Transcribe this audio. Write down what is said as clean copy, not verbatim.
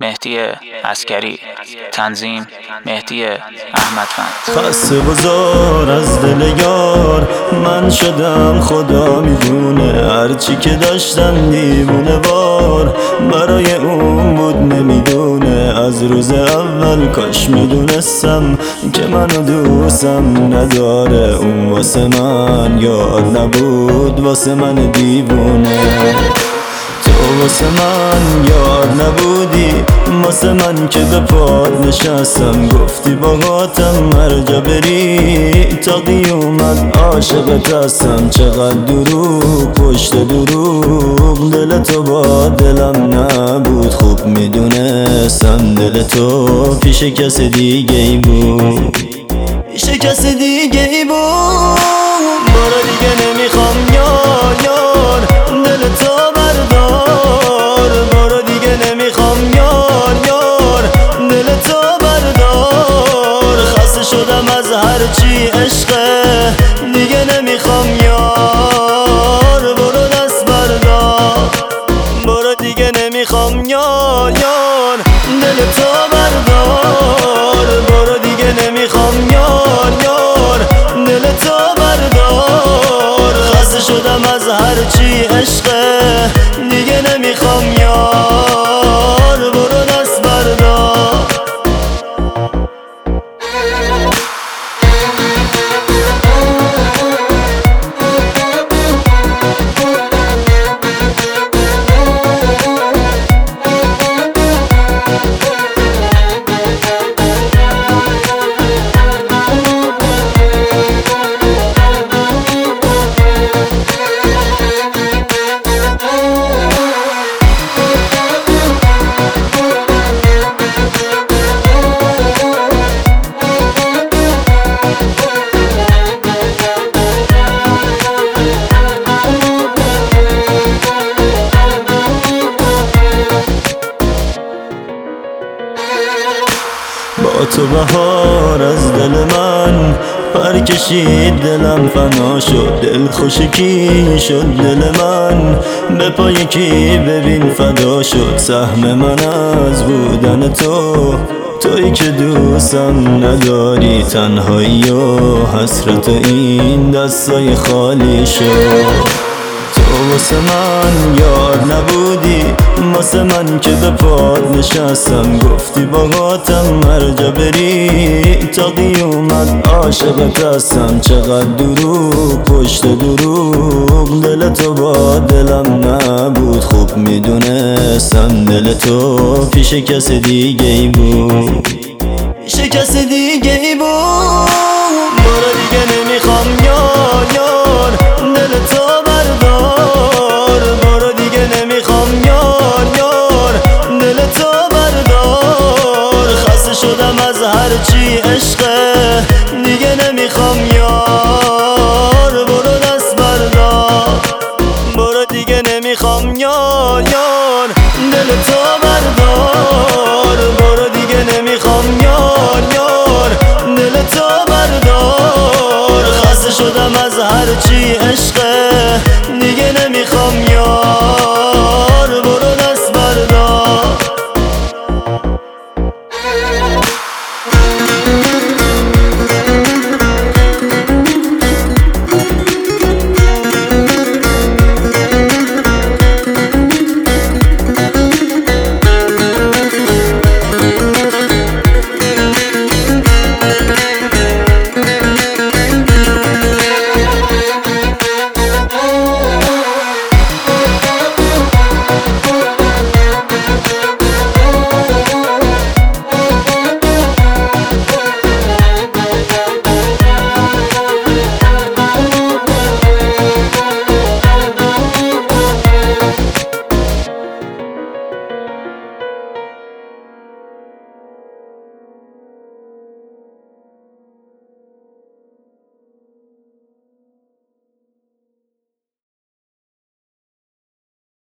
مهدی عسکری، تنظیم مهدی احمدفند. خسته بزار از دل یار من شدم، خدا میدونه هرچی که داشتم دیوونه وار برای اون بود نمیدونه. از روز اول کاش میدونستم که منو دوستم نداره. اون واسه من یار نبود، واسه من دیوونه. تو واسه من یار نبودی، واسه من که به پاد نشستم. گفتی باهاتم هر جا بری تا قیامت عاشقت هستم. چقدر دروغ پشت دروغ، دل تو با دلم نبود. خوب میدونستم دل تو پیش کس دیگه ای بود، پیش کس دیگه ای بود. برو دیگه نمیخوام یار دل تو بردار. برو دیگه نمیخوام یار دل تو بردار. خسته شدم از هرچی عشقه، دیگه نمیخوام یار. برو دست بردار، برو دیگه نمیخوام یار دل تو بردار. برو دیگه نمیخوام یار دل تو بردار. خسته شدم از هرچی عشقه، دیگه نمیخوام یار. برو دست بردار. با تو بهار از دل من پر کشید، دلم فنا شد. دل خوشکی شد دل من، به پای کی ببین فدا شد. سهم من از بودن تویی که دوستم نداری. تنهایی و حسرت این دستای خالی شد. تو واسه من یار نبودی، واسه من که به پاد نشستم. گفتی باهاتم هر جا بری تا قیامت عاشقت هستم. چقدر دروغ پشت دروغ، دل تو با دلم نبود. خوب میدونستم دل تو پیش کس دیگه ای بود، پیش کس دیگه ای بود. برو دیگه نمیخوام یار دل تو بردار. برو دیگه نمیخوام یار دل تو بردار. خسته شدم از هرچی عشقه، دیگه نمیخوام یار. برو دست بردار. برو دیگه نمیخوام یار دل تو بردار. برو دیگه نمیخوام یار دل تو بردار. خسته شدم از هرچی